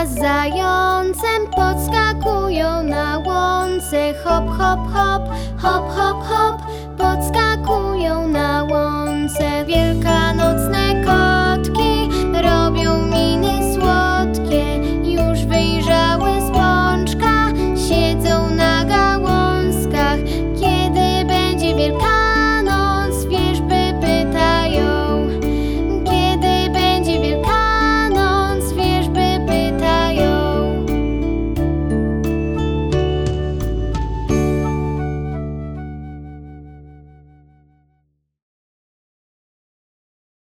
wraz z zającem podskakują na łące. Hop, hop, hop, hop, hop, hop, podskakują na łące. Wielka